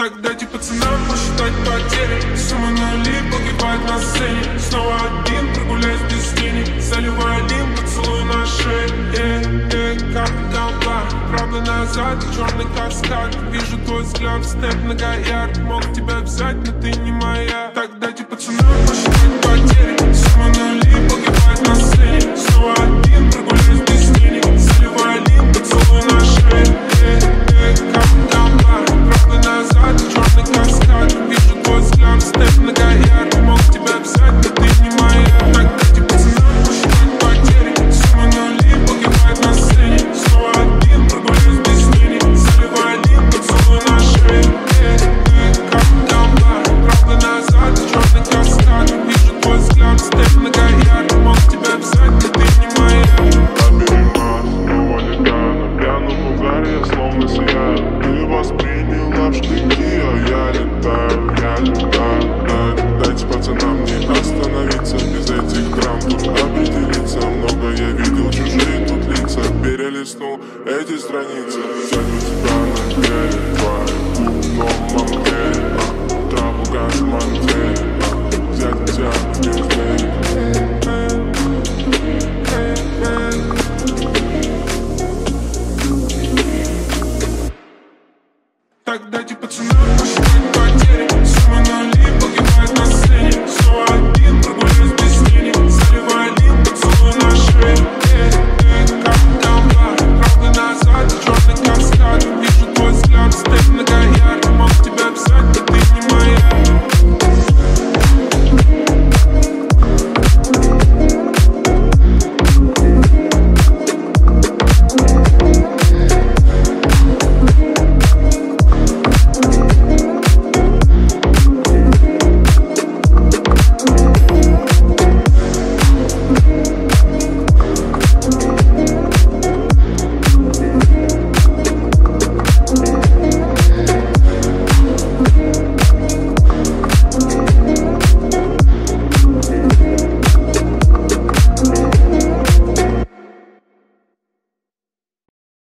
Так дайте пацанам посчитать потери. Суммы нули погибают на сцене. Снова один, прогуляюсь без тени. Заливаю лим, поцелуй на шее. Как голова, правда назад, черный каскад. Вижу твой взгляд, снэп многоярд. Мог тебя взять, но ты не моя. Так дайте пацанам посчитать потери. Суммы нули погибают на сцене. Снова один, прогуляюсь без тени. Заливаю лим, поцелуй на шее. Как голова, правда назад, черный каскад. Вижу твой взгляд, снэп многоярд. Мог тебя взять, но ты не моя. Так дайте пацанам посчитать потери. Суммы нули погибают на сцене. Снова один, прогуляюсь без тени. Заливаю лим, поцелуй на шее. Как голова, правда назад, черный каскад. Вижу твой взгляд, снэп многоярд. Мог тебя взять, но ты не моя. Словно сияю, ты восприняла в штыки, а я летаю. Дайте пацанам не остановиться, без этих драм тут определиться. Много я видел, чужие тут лица, перелистнул эти страницы. Взять у тебя на деле, твою новом деле, траву газ мантель, взять тебя в ньюсдей. Так дайте пацанам